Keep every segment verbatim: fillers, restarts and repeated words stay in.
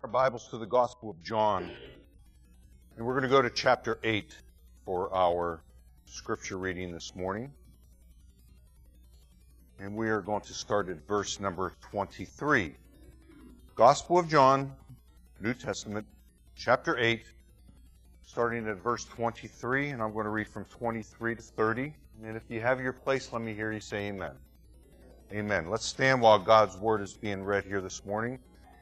Bibles to the Gospel of John, and we're going to go to chapter eight for our scripture reading this morning. And we are going to start at verse number twenty-three. Gospel of John, New Testament, chapter eight, starting at verse twenty-three, and I'm going to read from twenty-three to thirty. And if you have your place, let me hear you say amen. Amen. Let's stand while God's Word is being read here this morning.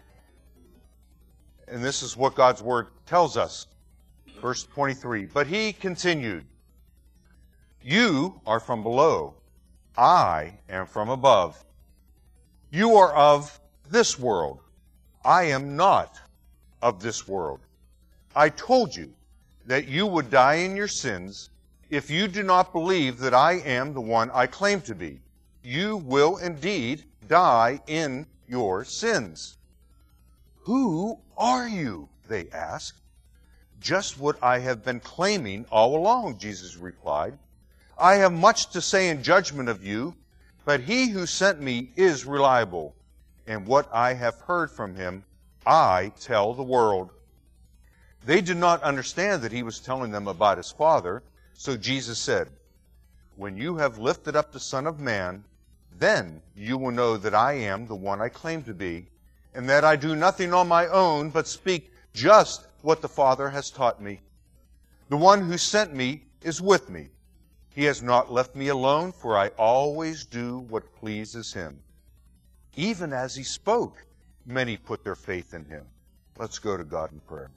And this is what God's Word tells us. Verse twenty-three. But he continued, "You are from below. I am from above. You are of this world. I am not of this world. I told you that you would die in your sins if you do not believe that I am the one I claim to be. You will indeed die in your sins." "Who are you?" they asked. "Just what I have been claiming all along," Jesus replied. "I have much to say in judgment of you, but he who sent me is reliable, and what I have heard from him I tell the world." They did not understand that he was telling them about his Father, so Jesus said, "When you have lifted up the Son of Man, then you will know that I am the one I claim to be, and that I do nothing on my own, but speak just what the Father has taught me. The one who sent me is with me. He has not left me alone, for I always do what pleases him." Even as he spoke, many put their faith in him. Let's go to God in prayer.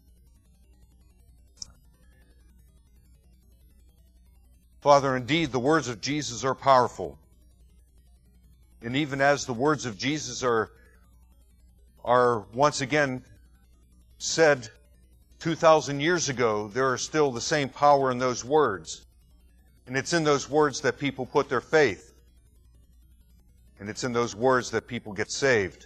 Father, indeed, the words of Jesus are powerful. And even as the words of Jesus are, are once again said two thousand years ago, there are still the same power in those words. And it's in those words that people put their faith. And it's in those words that people get saved.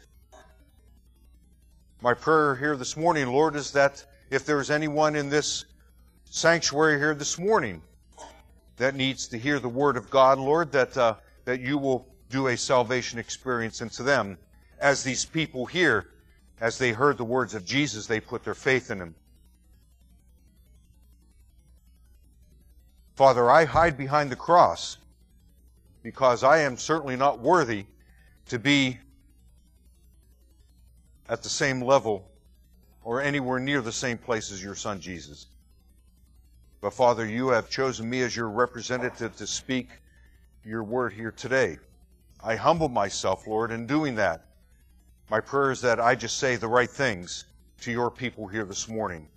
My prayer here this morning, Lord, is that if there is anyone in this sanctuary here this morning that needs to hear the Word of God, Lord, that uh, that you will do a salvation experience into them. As these people here, as they heard the words of Jesus, they put their faith in him. Father, I hide behind the cross because I am certainly not worthy to be at the same level or anywhere near the same place as your Son Jesus. But Father, you have chosen me as your representative to speak your word here today. I humble myself, Lord, in doing that. My prayer is that I just say the right things to your people here this morning.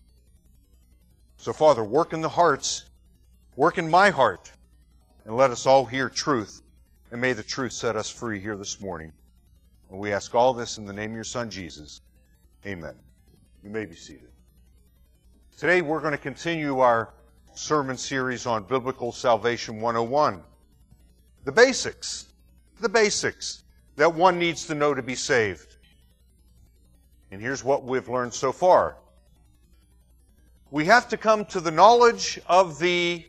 So, Father, work in the hearts, work in my heart, and let us all hear truth, and may the truth set us free here this morning. And we ask all this in the name of your Son, Jesus. Amen. You may be seated. Today we're going to continue our sermon series on Biblical Salvation one oh one. The basics. The basics that one needs to know to be saved. And here's what we've learned so far. We have to come to the knowledge of the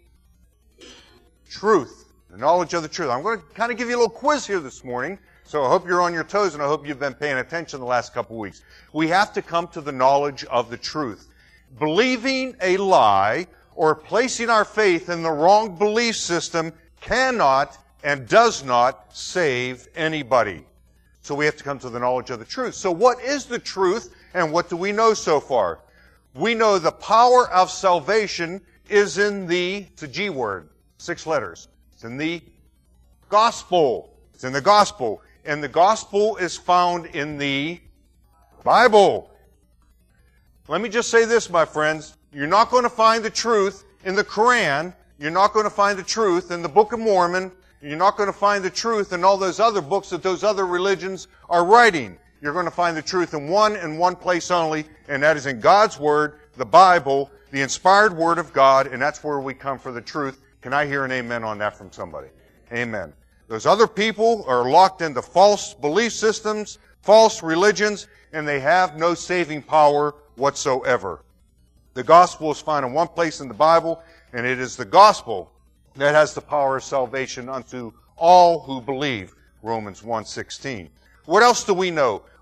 truth. The knowledge of the truth. I'm going to kind of give you a little quiz here this morning, so I hope you're on your toes and I hope you've been paying attention the last couple of weeks. We have to come to the knowledge of the truth. Believing a lie or placing our faith in the wrong belief system cannot and does not save anybody. So we have to come to the knowledge of the truth. So what is the truth and what do we know so far? We know the power of salvation is in the, it's a G word, six letters. It's in the gospel. It's in the gospel. And the gospel is found in the Bible. Let me just say this, my friends. You're not going to find the truth in the Quran. You're not going to find the truth in the Book of Mormon. You're not going to find the truth in all those other books that those other religions are writing. You're going to find the truth in one and one place only, and that is in God's Word, the Bible, the inspired Word of God, and that's where we come for the truth. Can I hear an amen on that from somebody? Amen. Those other people are locked into false belief systems, false religions, and they have no saving power whatsoever. The gospel is found in one place in the Bible, and it is the gospel that has the power of salvation unto all who believe, Romans one sixteen. What else do we know?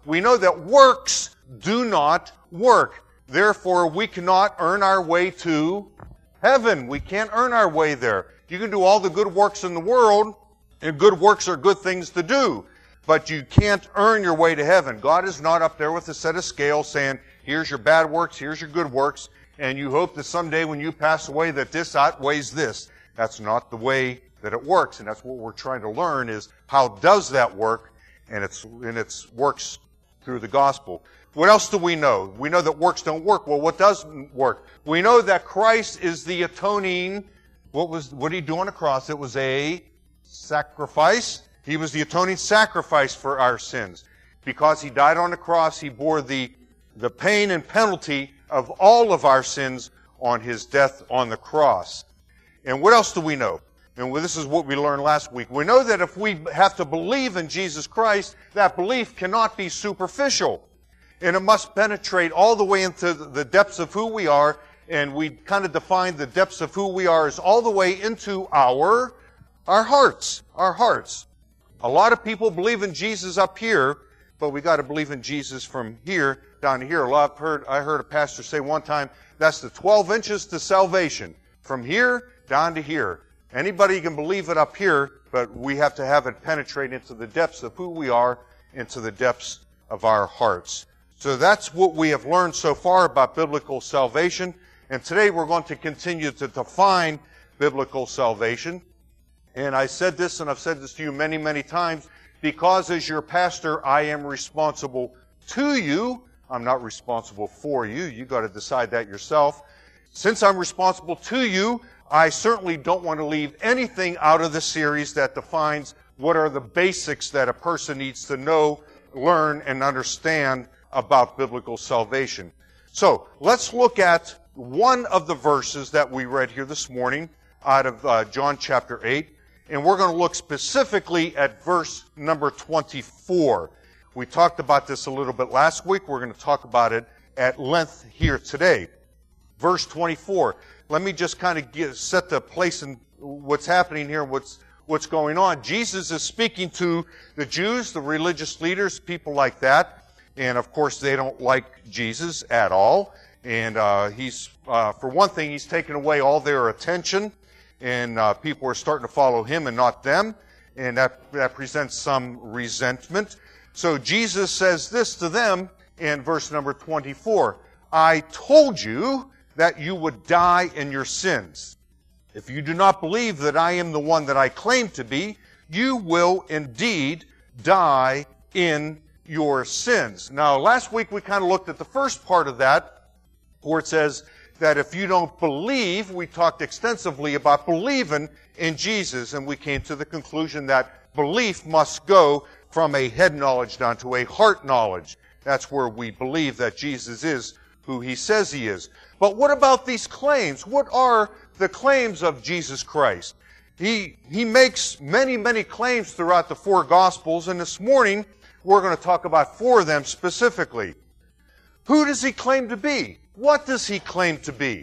We know that works do not work. Therefore, we cannot earn our way to heaven. We can't earn our way there. You can do all the good works in the world, and good works are good things to do, but you can't earn your way to heaven. God is not up there with a set of scales saying, here's your bad works, here's your good works, and you hope that someday when you pass away that this outweighs this. That's not the way that it works, and that's what we're trying to learn is how does that work, and it's, and it's works through the gospel. What else do we know? We know that works don't work. Well, what doesn't work? We know that Christ is the atoning, what was, what did he do on the cross? It was a sacrifice. He was the atoning sacrifice for our sins. Because he died on the cross, he bore the, the pain and penalty of all of our sins on his death on the cross. And what else do we know? And this is what we learned last week. We know that if we have to believe in Jesus Christ, that belief cannot be superficial. And it must penetrate all the way into the depths of who we are. And we kind of define the depths of who we are as all the way into our, our hearts. Our hearts. A lot of people believe in Jesus up here, but we got to believe in Jesus from here down to here. A lot I've heard, I heard a pastor say one time, that's the twelve inches to salvation. From here down to here. Anybody can believe it up here, but we have to have it penetrate into the depths of who we are, into the depths of our hearts. So that's what we have learned so far about biblical salvation. And today we're going to continue to define biblical salvation. And I said this, and I've said this to you many, many times, because as your pastor, I am responsible to you. I'm not responsible for you. You got to decide that yourself. Since I'm responsible to you, I certainly don't want to leave anything out of the series that defines what are the basics that a person needs to know, learn, and understand about biblical salvation. So, let's look at one of the verses that we read here this morning out of uh, John chapter eight, and we're going to look specifically at verse number twenty-four. We talked about this a little bit last week. We're going to talk about it at length here today. Verse twenty-four. Let me just kind of get, set the place in what's happening here, what's what's going on. Jesus is speaking to the Jews, the religious leaders, people like that. And, of course, they don't like Jesus at all. And uh, he's, uh, for one thing, he's taken away all their attention. And uh, people are starting to follow him and not them. And that, that presents some resentment. So Jesus says this to them in verse number twenty-four. I told you that you would die in your sins. If you do not believe that I am the one that I claim to be, you will indeed die in your sins. Now, last week we kind of looked at the first part of that, where it says that if you don't believe, we talked extensively about believing in Jesus, and we came to the conclusion that belief must go from a head knowledge down to a heart knowledge. That's where we believe that Jesus is who he says he is. But what about these claims? What are the claims of Jesus Christ? He, he makes many, many claims throughout the four Gospels, and this morning we're going to talk about four of them specifically. Who does he claim to be? What does he claim to be?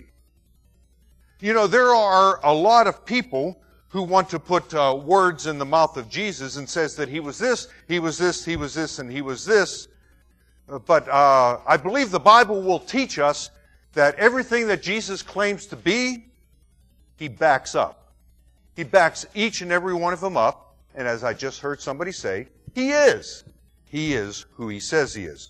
You know, there are a lot of people who want to put uh, words in the mouth of Jesus and says that he was this, he was this, he was this, and he was this. But uh, I believe the Bible will teach us that everything that Jesus claims to be, he backs up. He backs each and every one of them up. And as I just heard somebody say, he is. He is who he says he is.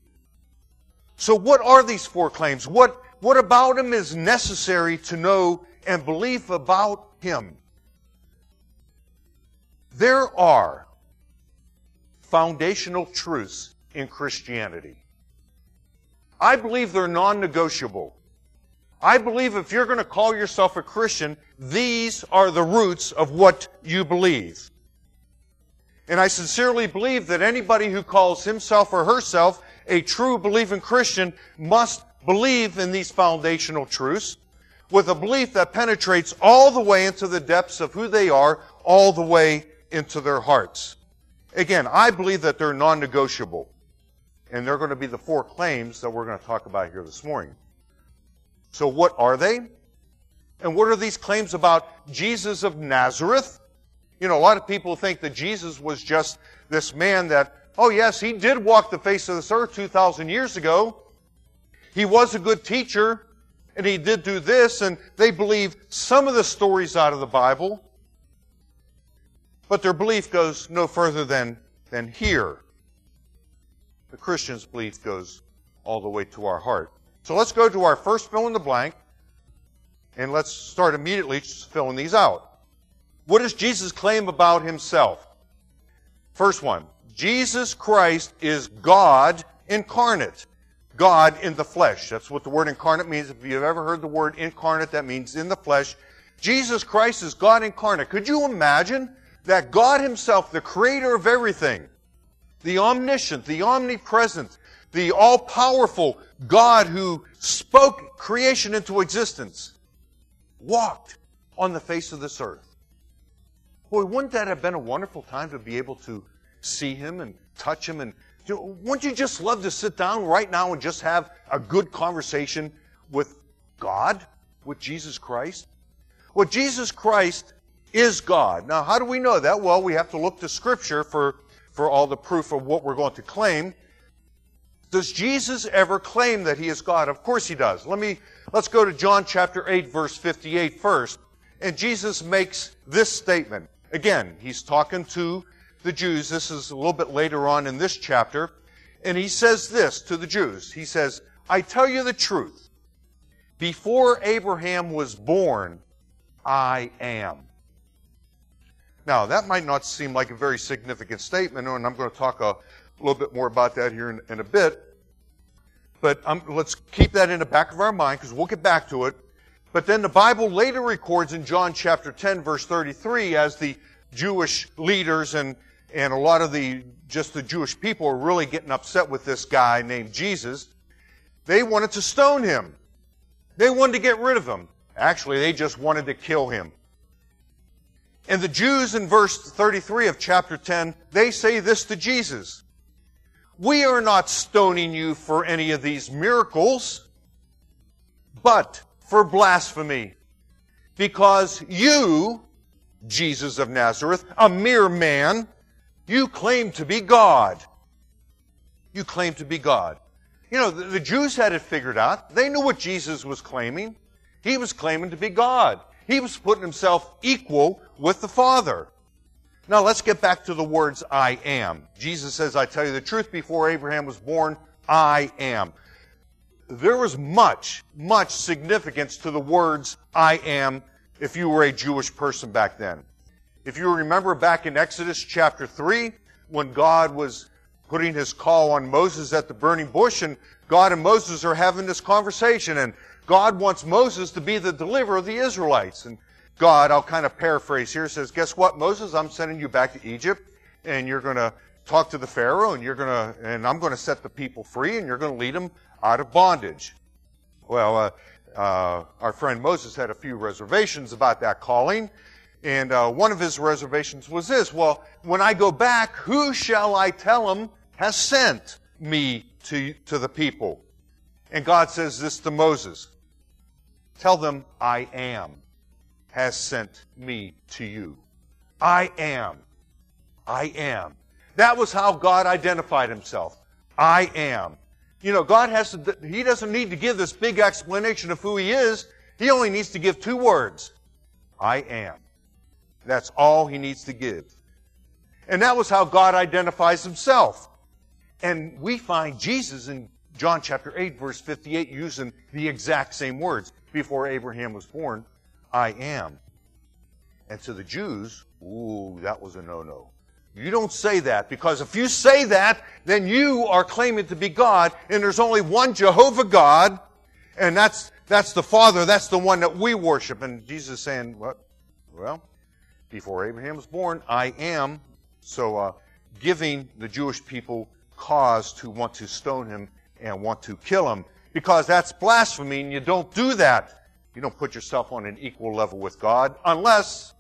So what are these four claims? What, what about him is necessary to know and believe about him? There are foundational truths in Christianity. I believe they're non-negotiable. I believe if you're going to call yourself a Christian, these are the roots of what you believe. And I sincerely believe that anybody who calls himself or herself a true believing Christian must believe in these foundational truths with a belief that penetrates all the way into the depths of who they are, all the way into their hearts. Again, I believe that they're non-negotiable. And they're going to be the four claims that we're going to talk about here this morning. So what are they? And what are these claims about Jesus of Nazareth? You know, a lot of people think that Jesus was just this man that Oh yes, he did walk the face of this earth two thousand years ago. He was a good teacher, and he did do this, and they believe some of the stories out of the Bible, but their belief goes no further than, than here. The Christian's belief goes all the way to our heart. So let's go to our first fill in the blank, and let's start immediately filling these out. What does Jesus claim about himself? First one, Jesus Christ is God incarnate. God in the flesh. That's what the word incarnate means. If you've ever heard the word incarnate, that means in the flesh. Jesus Christ is God incarnate. Could you imagine that God himself, the creator of everything, the omniscient, the omnipresent, the all-powerful God who spoke creation into existence, walked on the face of this earth? Boy, wouldn't that have been a wonderful time to be able to see him and touch him? And you know, wouldn't you just love to sit down right now and just have a good conversation with God, with Jesus Christ? Well, Jesus Christ is God. Now, how do we know that? Well, we have to look to Scripture for, for all the proof of what we're going to claim. Does Jesus ever claim that he is God? Of course he does. Let me, let's go to John chapter eight, verse fifty-eight first. And Jesus makes this statement. Again, he's talking to the Jews. This is a little bit later on in this chapter. And he says this to the Jews. He says, I tell you the truth. Before Abraham was born, I am. Now, that might not seem like a very significant statement, and I'm going to talk a little bit more about that here in, in a bit. But um, let's keep that in the back of our mind, because we'll get back to it. But then the Bible later records in John chapter ten, verse thirty-three, as the Jewish leaders and, and a lot of the, just the Jewish people are really getting upset with this guy named Jesus, they wanted to stone him. They wanted to get rid of him. Actually, they just wanted to kill him. And the Jews in verse thirty-three of chapter ten, they say this to Jesus. We are not stoning you for any of these miracles, but for blasphemy. Because you, Jesus of Nazareth, a mere man, you claim to be God. You claim to be God. You know, the, the Jews had it figured out. They knew what Jesus was claiming. He was claiming to be God. He was putting himself equal with the Father. Now let's get back to the words, I am. Jesus says, I tell you the truth, before Abraham was born, I am. There was much, much significance to the words, I am, if you were a Jewish person back then. If you remember back in Exodus chapter three, when God was putting his call on Moses at the burning bush, and God and Moses are having this conversation, and God wants Moses to be the deliverer of the Israelites. And God, I'll kind of paraphrase here, says, guess what, Moses? I'm sending you back to Egypt, and you're going to talk to the Pharaoh, and you're going to, and I'm going to set the people free, and you're going to lead them out of bondage. Well, uh, uh, our friend Moses had a few reservations about that calling, and uh, one of his reservations was this: well, when I go back, who shall I tell him has sent me to to the people? And God says this to Moses: tell them, I am has sent me to you. I am. I am. That was how God identified himself. I am. You know, God has to, he doesn't need to give this big explanation of who he is. He only needs to give two words. I am. That's all he needs to give. And that was how God identifies himself. And we find Jesus in John chapter eight, verse fifty-eight, using the exact same words. Before Abraham was born, I am. And to the Jews, ooh, that was a no-no. You don't say that, because if you say that, then you are claiming to be God, and there's only one Jehovah God, and that's that's the Father, that's the one that we worship. And Jesus is saying, what? Well, before Abraham was born, I am. So uh, giving the Jewish people cause to want to stone him and want to kill him, because that's blasphemy, and you don't do that. You don't put yourself on an equal level with God, unless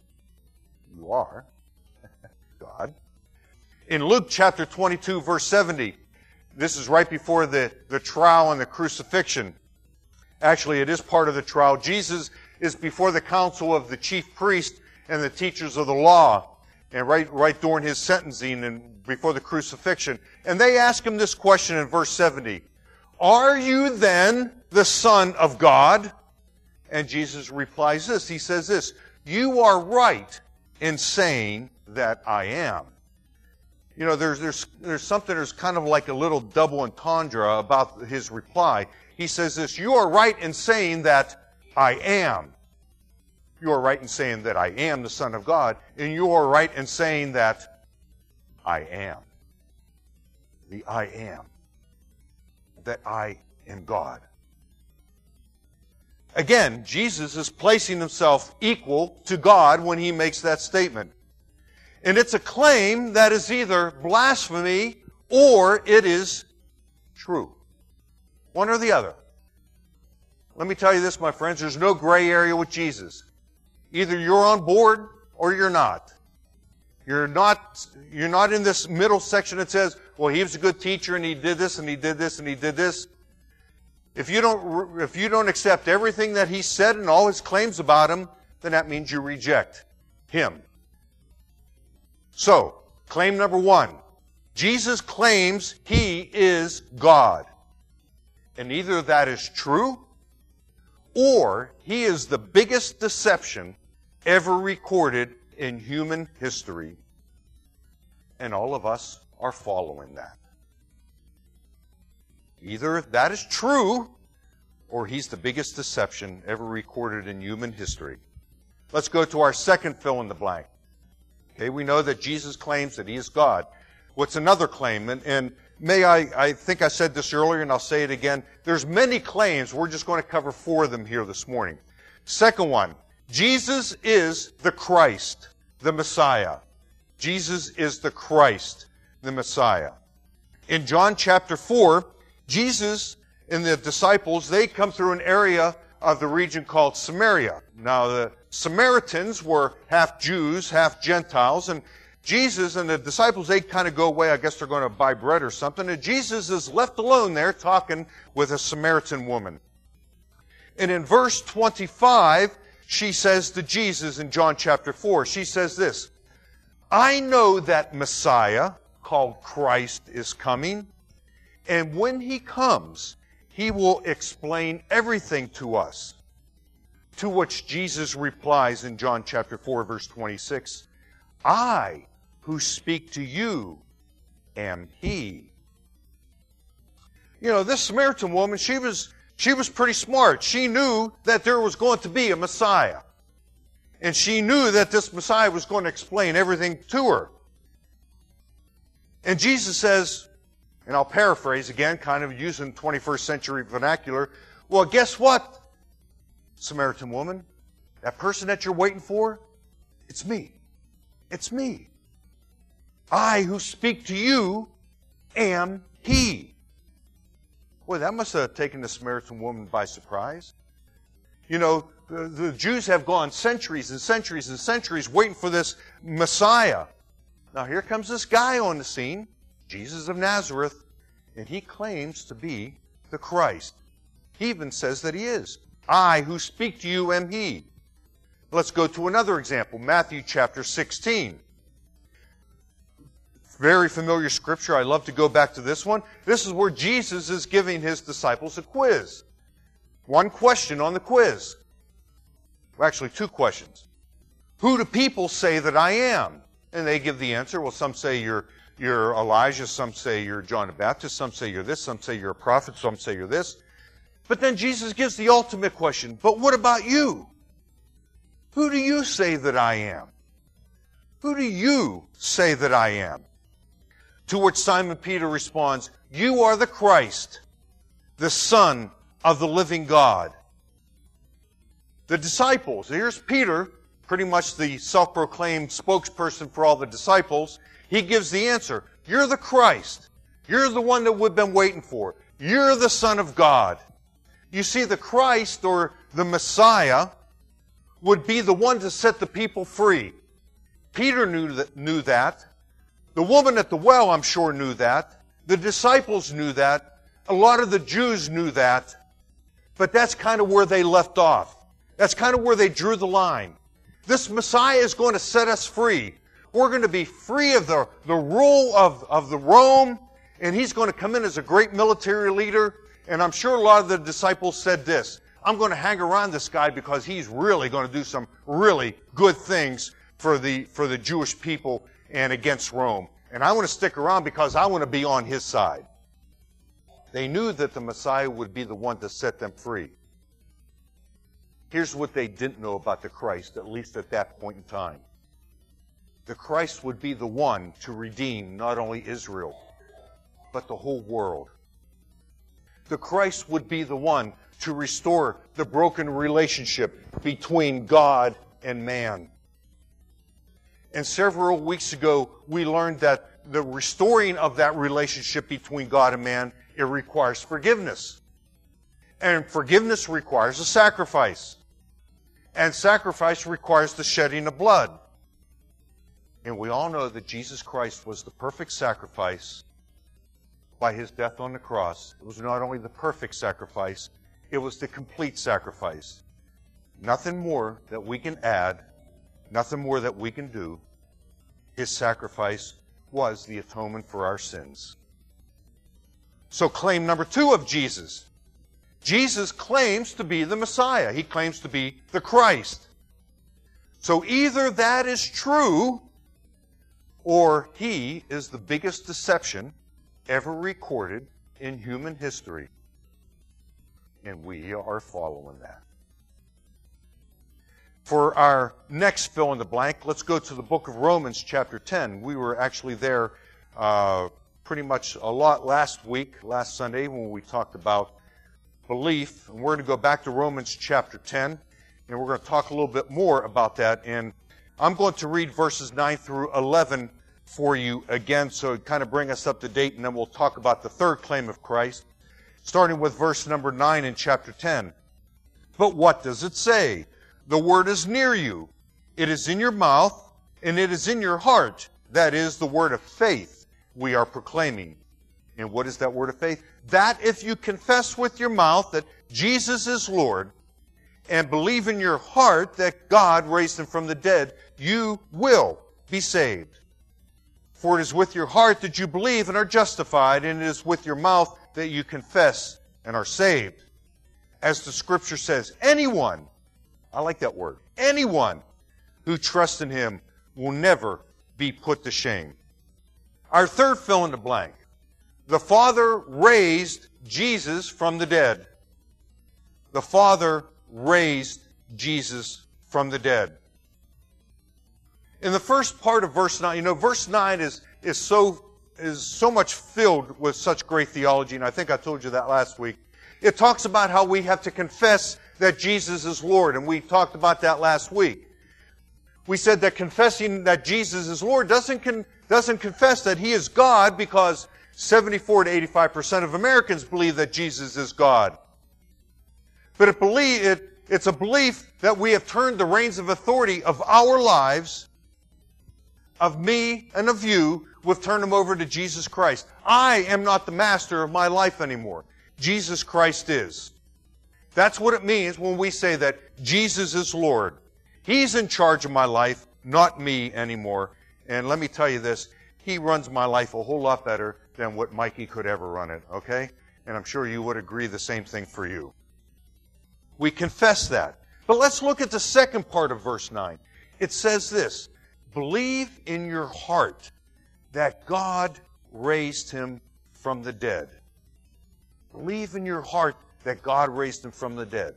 you are God. In Luke chapter twenty-two, verse seventy, this is right before the, the trial and the crucifixion. Actually, it is part of the trial. Jesus is before the council of the chief priest and the teachers of the law. and right, right during his sentencing and before the crucifixion. And they ask him this question in verse seventy. Are you then the Son of God? And Jesus replies this. He says this, you are right in saying that I am. You know, there's, there's, there's something that's kind of like a little double entendre about his reply. He says this, you are right in saying that I am. You are right in saying that I am the Son of God, and you are right in saying that I am. The I am. That I am God. Again, Jesus is placing himself equal to God when he makes that statement. And it's a claim that is either blasphemy or it is true. One or the other. Let me tell you this, my friends, there's no gray area with Jesus. Either you're on board or you're not. You're not, you're not in this middle section that says, well, he was a good teacher and he did this and he did this and he did this. If you don't, if you don't accept everything that he said and all his claims about him, then that means you reject him. So, claim number one. Jesus claims he is God. And either that is true, or he is the biggest deception ever recorded in human history. And all of us are following that. Either that is true, or he's the biggest deception ever recorded in human history. Let's go to our second fill in the blank. Okay, we know that Jesus claims that he is God. What's another claim? And, and may I, I think I said this earlier and I'll say it again. There's many claims. We're just going to cover four of them here this morning. Second one, Jesus is the Christ, the Messiah. Jesus is the Christ, the Messiah. In John chapter four, Jesus and the disciples, they come through an area of the region called Samaria. Now, the Samaritans were half Jews, half Gentiles, and Jesus and the disciples, they kind of go away. I guess they're going to buy bread or something. And Jesus is left alone there talking with a Samaritan woman. And in verse twenty-five, she says to Jesus in John chapter four, she says this, I know that Messiah, called Christ, is coming. And when he comes, he will explain everything to us. To which Jesus replies in John chapter four, verse twenty-six, I who speak to you am he. You know, this Samaritan woman, she was, she was pretty smart. She knew that there was going to be a Messiah. And she knew that this Messiah was going to explain everything to her. And Jesus says, and I'll paraphrase again, kind of using twenty-first century vernacular, well, guess what, Samaritan woman? That person that you're waiting for, it's me. It's me. I who speak to you am he. Boy, that must have taken the Samaritan woman by surprise. You know, the, the Jews have gone centuries and centuries and centuries waiting for this Messiah. Now here comes this guy on the scene, Jesus of Nazareth, and he claims to be the Christ. He even says that he is. I who speak to you am he. Let's go to another example, Matthew chapter sixteen. Very familiar scripture. I love to go back to this one. This is where Jesus is giving his disciples a quiz. One question on the quiz. Well, actually, two questions. Who do people say that I am? And they give the answer. Well, some say you're, you're Elijah. Some say you're John the Baptist. Some say you're this. Some say you're a prophet. Some say you're this. But then Jesus gives the ultimate question. But what about you? Who do you say that I am? Who do you say that I am? To which Simon Peter responds, you are the Christ, the Son of the living God. The disciples, here's Peter, pretty much the self-proclaimed spokesperson for all the disciples. He gives the answer. You're the Christ. You're the one that we've been waiting for. You're the Son of God. You see, the Christ, or the Messiah, would be the one to set the people free. Peter knew that. Knew that. The woman at the well, I'm sure, knew that. The disciples knew that. A lot of the Jews knew that. But that's kind of where they left off. That's kind of where they drew the line. This Messiah is going to set us free. We're going to be free of the, the rule of, of the Rome, and he's going to come in as a great military leader. And I'm sure a lot of the disciples said this, I'm going to hang around this guy because he's really going to do some really good things for the, for the Jewish people and against Rome. And I want to stick around because I want to be on his side. They knew that the Messiah would be the one to set them free. Here's what they didn't know about the Christ, at least at that point in time. The Christ would be the one to redeem not only Israel, but the whole world. The Christ would be the one to restore the broken relationship between God and man. And several weeks ago, we learned that the restoring of that relationship between God and man, it requires forgiveness. And forgiveness requires a sacrifice. And sacrifice requires the shedding of blood. And we all know that Jesus Christ was the perfect sacrifice by his death on the cross. It was not only the perfect sacrifice, it was the complete sacrifice. Nothing more that we can add, nothing more that we can do. His sacrifice was the atonement for our sins. So claim number two of Jesus. Jesus claims to be the Messiah. He claims to be the Christ. So either that is true, or he is the biggest deception ever recorded in human history. And we are following that. For our next fill in the blank, let's go to the book of Romans chapter ten. We were actually there uh, pretty much a lot last week, last Sunday, when we talked about belief. And we're going to go back to Romans chapter ten, and we're going to talk a little bit more about that. And I'm going to read verses nine through eleven for you again, so it kind of bring us up to date, and then we'll talk about the third claim of Christ, starting with verse number nine in chapter ten. But what does it say? The word is near you. It is in your mouth, and it is in your heart. That is the word of faith we are proclaiming. And what is that word of faith? That if you confess with your mouth that Jesus is Lord, and believe in your heart that God raised him from the dead, you will be saved. For it is with your heart that you believe and are justified, and it is with your mouth that you confess and are saved. As the Scripture says, anyone, I like that word, anyone who trusts in him will never be put to shame. Our third fill in the blank. The Father raised Jesus from the dead. The Father raised Jesus from the dead. In the first part of verse nine, you know, verse nine is, is so is so much filled with such great theology, and I think I told you that last week. It talks about how we have to confess that Jesus is Lord, and we talked about that last week. We said that confessing that Jesus is Lord doesn't con, doesn't confess that he is God, because seventy-four to eighty-five percent of Americans believe that Jesus is God. But it believe, it, it's a belief that we have turned the reins of authority of our lives, of me and of you, we've turned them over to Jesus Christ. I am not the master of my life anymore. Jesus Christ is. That's what it means when we say that Jesus is Lord. He's in charge of my life, not me anymore. And let me tell you this, he runs my life a whole lot better than what Mikey could ever run it, okay? And I'm sure you would agree the same thing for you. We confess that. But let's look at the second part of verse nine. It says this, believe in your heart that God raised him from the dead. Believe in your heart that God raised him from the dead.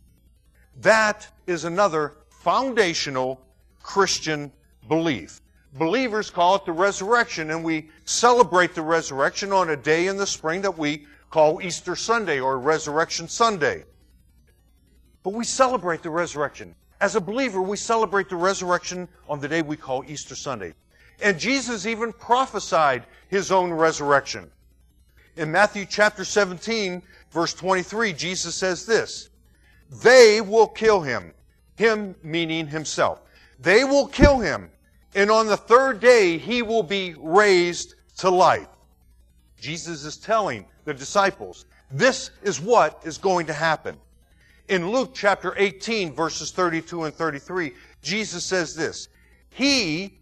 That is another foundational Christian belief. Believers call it the resurrection, and we celebrate the resurrection on a day in the spring that we call Easter Sunday or Resurrection Sunday. But we celebrate the resurrection. As a believer, we celebrate the resurrection on the day we call Easter Sunday. And Jesus even prophesied his own resurrection. In Matthew chapter seventeen, verse twenty-three, Jesus says this, they will kill him. Him meaning himself. They will kill him, and on the third day he will be raised to life. Jesus is telling the disciples, this is what is going to happen. In Luke chapter eighteen, verses thirty-two and thirty-three, Jesus says this, he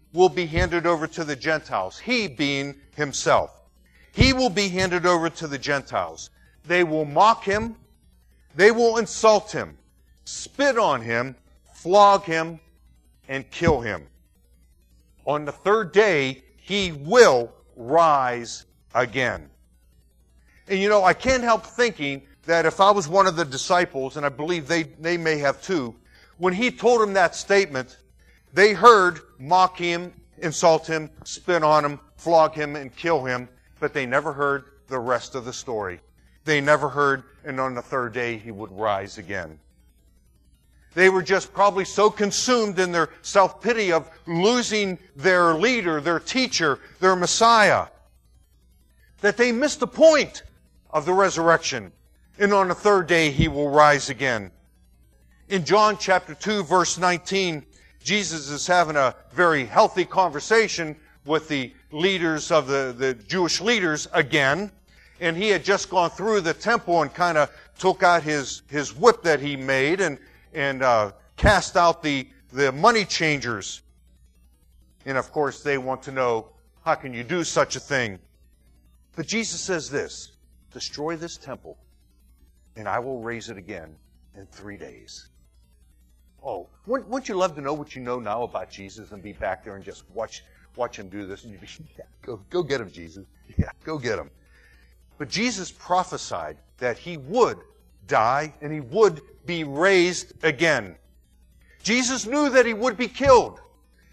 will be handed over to the Gentiles. He being himself. He will be handed over to the Gentiles. They will mock him. They will insult him, spit on him, flog him, and kill him. On the third day, he will rise again. And you know, I can't help thinking that if I was one of the disciples, and I believe they, they may have too, when he told them that statement, they heard mock him, insult him, spit on him, flog him, and kill him, but they never heard the rest of the story. They never heard, and on the third day he would rise again. They were just probably so consumed in their self-pity of losing their leader, their teacher, their Messiah, that they missed the point of the resurrection. And on the third day he will rise again. In John chapter two, verse nineteen, Jesus is having a very healthy conversation with the leaders of the, the Jewish leaders again. And he had just gone through the temple and kind of took out his, his whip that he made and, and uh, cast out the, the money changers. And of course they want to know, how can you do such a thing? But Jesus says this, destroy this temple and I will raise it again in three days. Oh, wouldn't you love to know what you know now about Jesus and be back there and just watch watch him do this? And you'd be, yeah, go, go get him, Jesus. Yeah, go get him. But Jesus prophesied that he would die and he would be raised again. Jesus knew that he would be killed,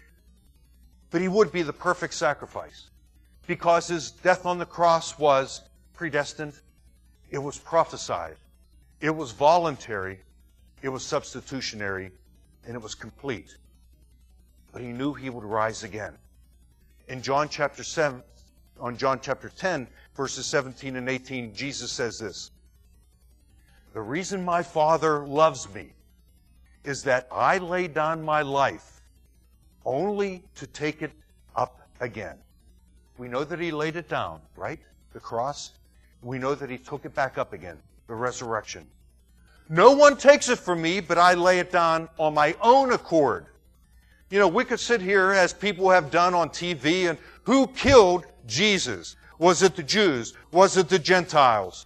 but he would be the perfect sacrifice because his death on the cross was predestined. It was prophesied. It was voluntary. It was substitutionary, and it was complete. But he knew he would rise again. In John chapter seven, on John chapter ten, verses seventeen and eighteen, Jesus says this, the reason my Father loves me is that I lay down my life only to take it up again. We know that he laid it down, right? The cross. We know that he took it back up again, the resurrection. No one takes it from me, but I lay it down on my own accord. You know, we could sit here as people have done on T V and who killed Jesus? Was it the Jews? Was it the Gentiles?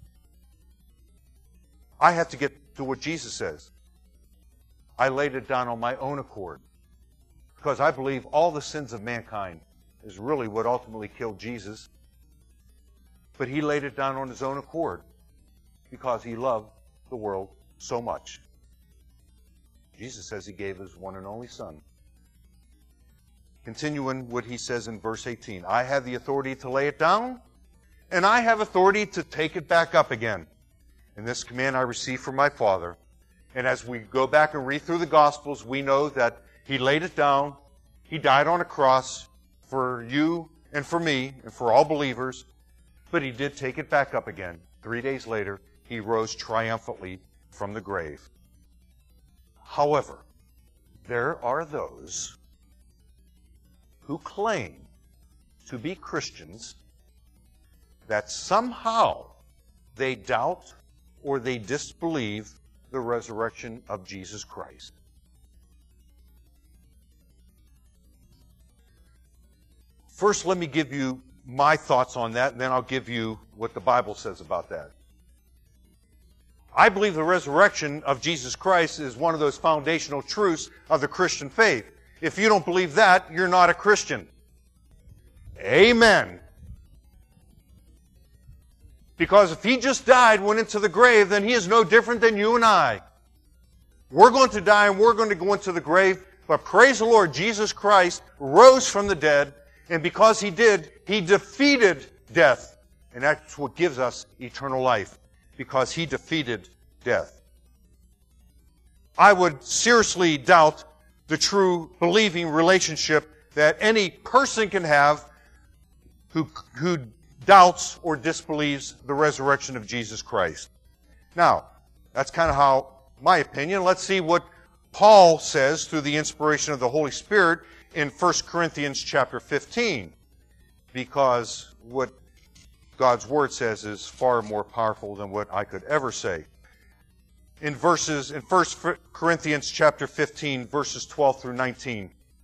I have to get to what Jesus says. I laid it down on my own accord. Because I believe all the sins of mankind is really what ultimately killed Jesus. But he laid it down on his own accord because he loved the world so much. Jesus says he gave his one and only Son. Continuing what he says in verse eighteen, I have the authority to lay it down, and I have authority to take it back up again. And this command I received from my Father. And as we go back and read through the Gospels, we know that he laid it down, he died on a cross for you and for me and for all believers, but he did take it back up again. Three days later, he rose triumphantly from the grave. However, there are those who claim to be Christians that somehow they doubt or they disbelieve the resurrection of Jesus Christ. First, let me give you my thoughts on that, and then I'll give you what the Bible says about that. I believe the resurrection of Jesus Christ is one of those foundational truths of the Christian faith. If you don't believe that, you're not a Christian. Amen. Because if he just died, went into the grave, then he is no different than you and I. We're going to die and we're going to go into the grave, but praise the Lord, Jesus Christ rose from the dead, and because he did, he defeated death. And that's what gives us eternal life, because he defeated death. I would seriously doubt the true believing relationship that any person can have who, who doubts or disbelieves the resurrection of Jesus Christ. Now, that's kind of how, my opinion. Let's see what Paul says through the inspiration of the Holy Spirit in First Corinthians chapter fifteen, because what God's Word says is far more powerful than what I could ever say. In verses, in First Corinthians chapter fifteen, verses twelve through nineteen,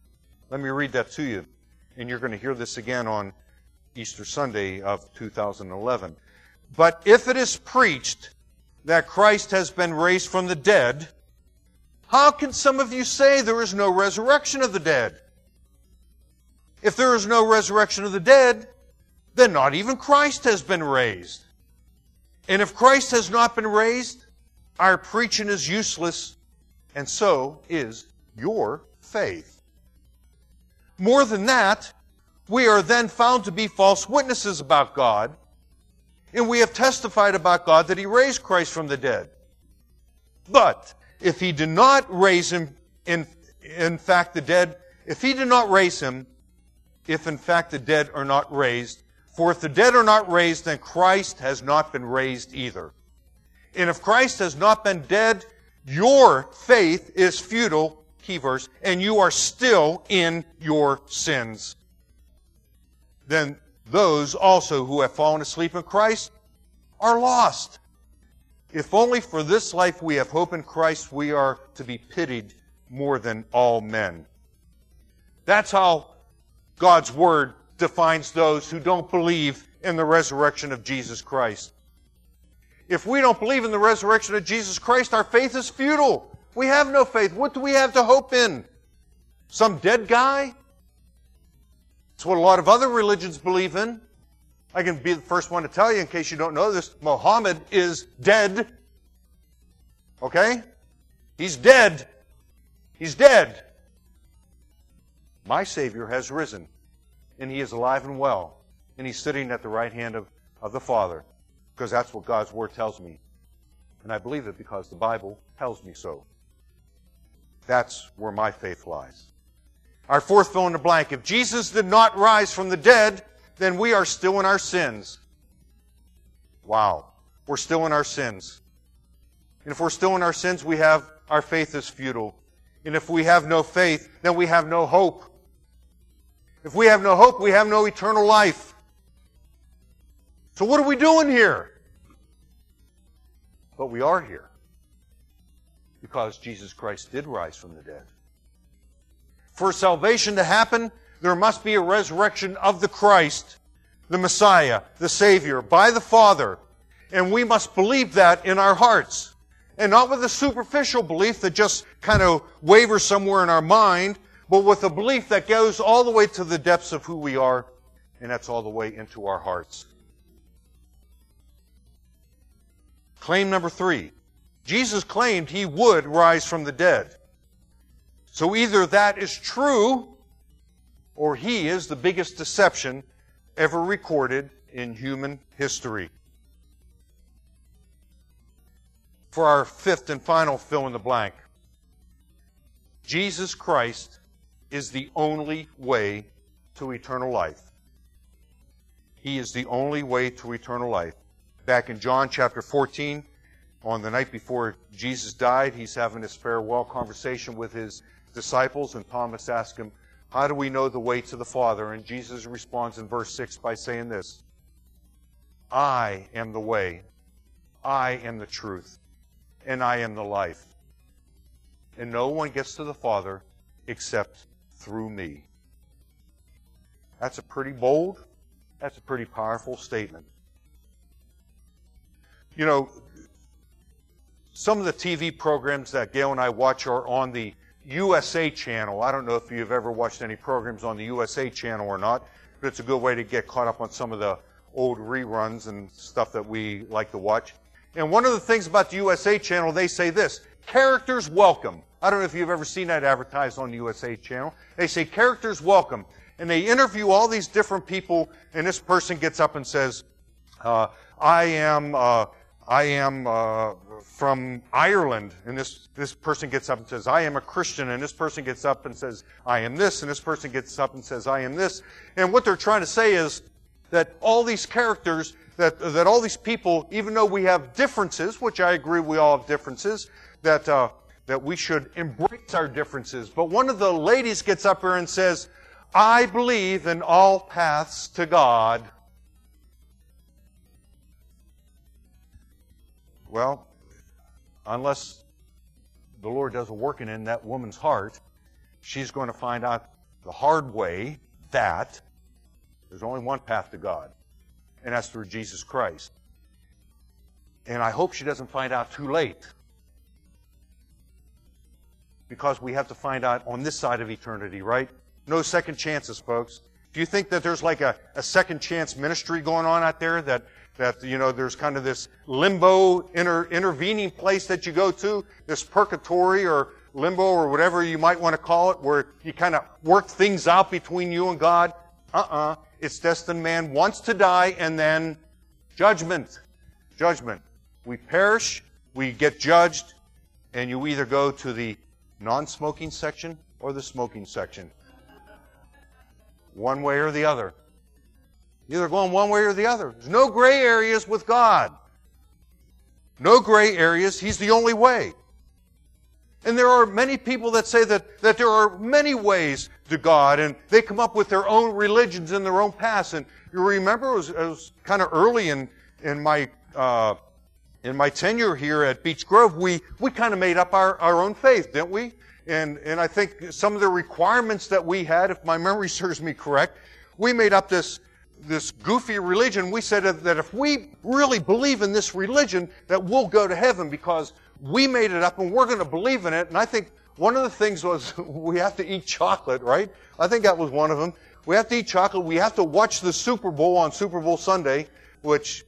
Let me read that to you. And you're going to hear this again on Easter Sunday of two thousand eleven. But if it is preached that Christ has been raised from the dead, how can some of you say there is no resurrection of the dead? If there is no resurrection of the dead, then not even Christ has been raised. And if Christ has not been raised, our preaching is useless, and so is your faith. More than that, we are then found to be false witnesses about God, and we have testified about God that He raised Christ from the dead. But if He did not raise Him, in, in fact the dead, if He did not raise Him, if in fact the dead are not raised, for if the dead are not raised, then Christ has not been raised either. And if Christ has not been dead, your faith is futile, key verse, and you are still in your sins. Then those also who have fallen asleep in Christ are lost. If only for this life we have hope in Christ, we are to be pitied more than all men. That's how God's Word defines those who don't believe in the resurrection of Jesus Christ. If we don't believe in the resurrection of Jesus Christ, our faith is futile. We have no faith. What do we have to hope in? Some dead guy? It's what a lot of other religions believe in. I can be the first one to tell you, in case you don't know this, Muhammad is dead. Okay? He's dead. He's dead. My Savior has risen, and He is alive and well, and He's sitting at the right hand of, of the Father, because that's what God's Word tells me. And I believe it because the Bible tells me so. That's where my faith lies. Our fourth fill in the blank. If Jesus did not rise from the dead, then we are still in our sins. Wow. We're still in our sins. And if we're still in our sins, we have, our faith is futile. And if we have no faith, then we have no hope. If we have no hope, we have no eternal life. So what are we doing here? But we are here because Jesus Christ did rise from the dead. For salvation to happen, there must be a resurrection of the Christ, the Messiah, the Savior, by the Father. And we must believe that in our hearts. And not with a superficial belief that just kind of wavers somewhere in our mind, but with a belief that goes all the way to the depths of who we are, and that's all the way into our hearts. Claim number three. Jesus claimed He would rise from the dead. So either that is true, or He is the biggest deception ever recorded in human history. For our fifth and final fill in the blank. Jesus Christ is the only way to eternal life. He is the only way to eternal life. Back in John chapter fourteen, on the night before Jesus died, He's having His farewell conversation with His disciples, and Thomas asked Him, how do we know the way to the Father? And Jesus responds in verse six by saying this, I am the way, I am the truth, and I am the life. And no one gets to the Father except through me. That's a pretty bold, that's a pretty powerful statement. You know, some of the T V programs that Gail and I watch are on the U S A channel. I don't know if you've ever watched any programs on the U S A channel or not, but it's a good way to get caught up on some of the old reruns and stuff that we like to watch. And one of the things about the U S A channel, they say this, characters welcome. I don't know if you've ever seen that advertised on the U S A channel. They say characters welcome. And they interview all these different people, and this person gets up and says, uh, I am... Uh, I am uh, from Ireland, and this, this person gets up and says, I am a Christian, and this person gets up and says, I am this, and this person gets up and says, I am this. And what they're trying to say is that all these characters, that, that all these people, even though we have differences, which I agree we all have differences, that, uh, that we should embrace our differences. But one of the ladies gets up here and says, I believe in all paths to God. Well, unless the Lord does a working in that woman's heart, she's going to find out the hard way that there's only one path to God, and that's through Jesus Christ. And I hope she doesn't find out too late, because we have to find out on this side of eternity, right? No second chances, folks. Do you think that there's like a, a second chance ministry going on out there, that, that you know, there's kind of this limbo inter, intervening place that you go to, this purgatory or limbo or whatever you might want to call it, where you kind of work things out between you and God? Uh-uh. It's destined man wants to die, and then judgment. Judgment. We perish, we get judged, and you either go to the non-smoking section or the smoking section. One way or the other. Either going one way or the other. There's no gray areas with God. No gray areas. He's the only way. And there are many people that say that, that there are many ways to God, and they come up with their own religions and their own paths. And you remember, it was, it was kind of early in, in my uh, in my tenure here at Beech Grove, we, we kind of made up our, our own faith, didn't we? And, and I think some of the requirements that we had, if my memory serves me correct, we made up this, this goofy religion. We said that if we really believe in this religion, that we'll go to heaven because we made it up and we're going to believe in it. And I think one of the things was we have to eat chocolate, right? I think that was one of them. We have to eat chocolate. We have to watch the Super Bowl on Super Bowl Sunday, which,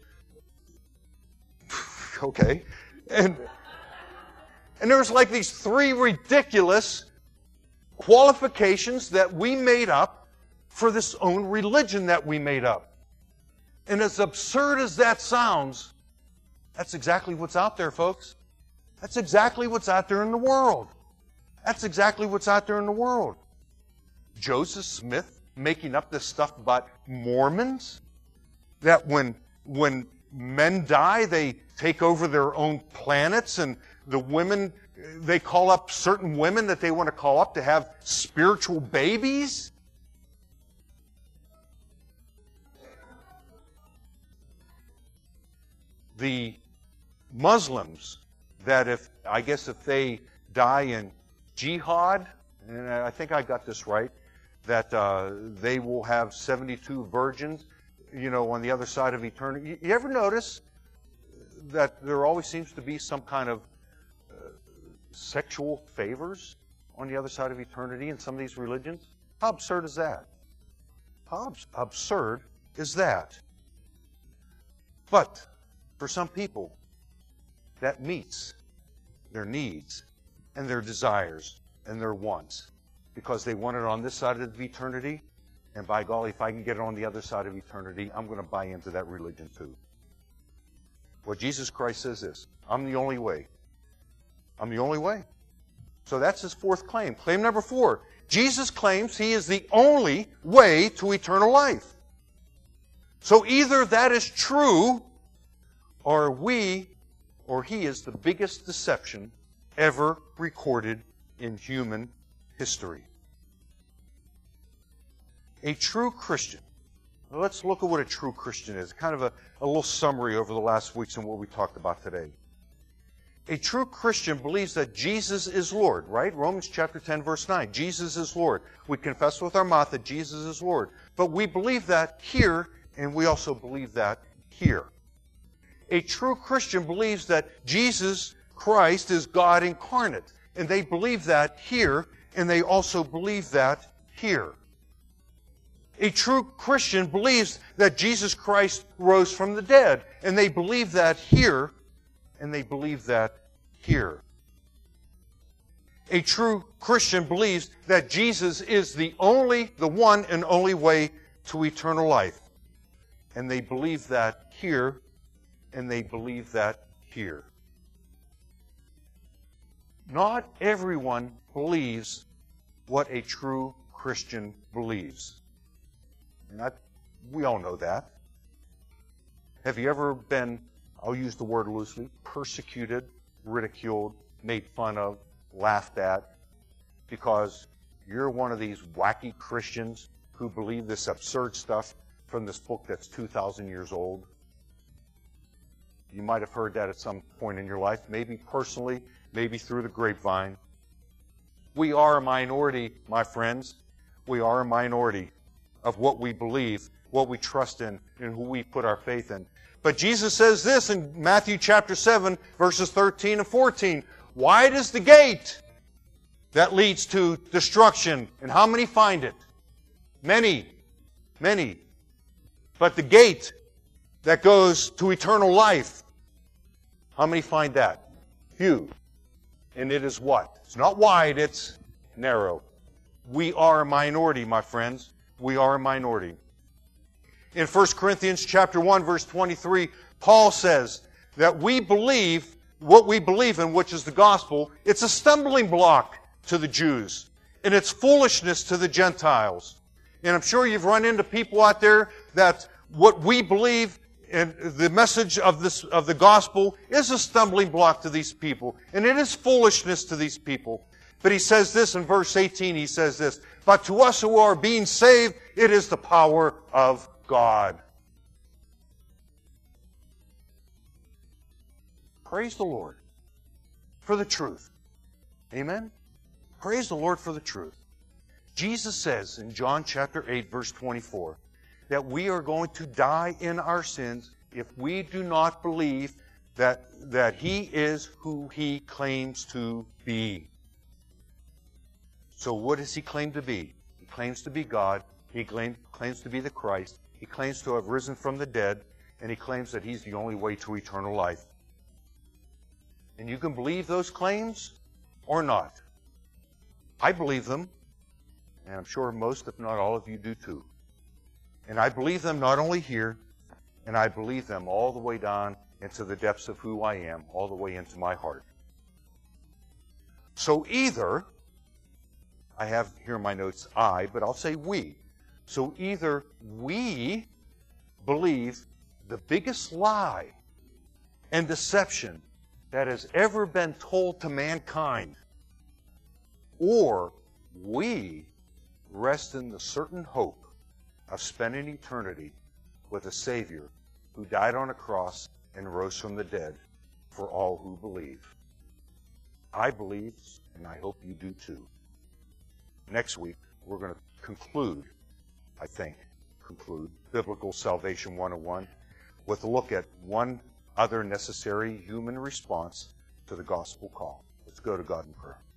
okay. And, and there was like these three ridiculous qualifications that we made up for this own religion that we made up. And as absurd as that sounds, that's exactly what's out there, folks. That's exactly what's out there in the world. That's exactly what's out there in the world. Joseph Smith making up this stuff about Mormons, that when, when men die, they take over their own planets, and the women, they call up certain women that they want to call up to have spiritual babies. The Muslims, that if, I guess if they die in jihad, and I think I got this right, that uh, they will have seventy-two virgins, you know, on the other side of eternity. You ever notice that there always seems to be some kind of uh, sexual favors on the other side of eternity in some of these religions? How absurd is that? How abs- absurd is that? But for some people, that meets their needs and their desires and their wants, because they want it on this side of eternity, and by golly, if I can get it on the other side of eternity, I'm going to buy into that religion too. What Jesus Christ says is, I'm the only way. I'm the only way. So that's his fourth claim. Claim number four. Jesus claims he is the only way to eternal life. So either that is true, or we, or he is the biggest deception ever recorded in human history. A true Christian. Now let's look at what a true Christian is. Kind of a, a little summary over the last weeks and what we talked about today. A true Christian believes that Jesus is Lord, right? Romans chapter ten, verse nine. Jesus is Lord. We confess with our mouth that Jesus is Lord. But we believe that here, and we also believe that here. A true Christian believes that Jesus Christ is God incarnate. And they believe that here, and they also believe that here. A true Christian believes that Jesus Christ rose from the dead, and they believe that here, and they believe that here. A true Christian believes that Jesus is the only, the one and only way to eternal life. And they believe that here, and they believe that here. Not everyone believes what a true Christian believes. And I, we all know that. Have you ever been, I'll use the word loosely, persecuted, ridiculed, made fun of, laughed at, because you're one of these wacky Christians who believe this absurd stuff from this book that's two thousand years old? You might have heard that at some point in your life, maybe personally, maybe through the grapevine. We are a minority, my friends. we are a minority of what we believe, what we trust in, and who we put our faith in. But Jesus says this in Matthew chapter seven, verses thirteen and fourteen. Wide is the gate that leads to destruction, and how many find it? Many. Many. But the gate that goes to eternal life, how many find that? Few. And it is what? It's not wide, it's narrow. We are a minority, my friends. We are a minority. In First Corinthians chapter one, verse twenty-three, Paul says that we believe what we believe in, which is the gospel. It's a stumbling block to the Jews, and it's foolishness to the Gentiles. And I'm sure you've run into people out there that what we believe and the message of this of the gospel is a stumbling block to these people, and it is foolishness to these people. But he says this in verse eighteen, he says this, but to us who are being saved, it is the power of God. Praise the Lord for the truth. Amen? Praise the Lord for the truth. Jesus says in John chapter eight, verse twenty-four, that we are going to die in our sins if we do not believe that, that He is who He claims to be. So what does He claim to be? He claims to be God. He claim, claims to be the Christ. He claims to have risen from the dead. And He claims that He's the only way to eternal life. And you can believe those claims or not. I believe them. And I'm sure most, if not all of you do too. And I believe them not only here, and I believe them all the way down into the depths of who I am, all the way into my heart. So either, I have here in my notes I, but I'll say we. So either we believe the biggest lie and deception that has ever been told to mankind, or we rest in the certain hope of spending eternity with a Savior who died on a cross and rose from the dead for all who believe. I believe, and I hope you do too. Next week, we're going to conclude, I think, conclude Biblical Salvation one oh one with a look at one other necessary human response to the gospel call. Let's go to God in prayer.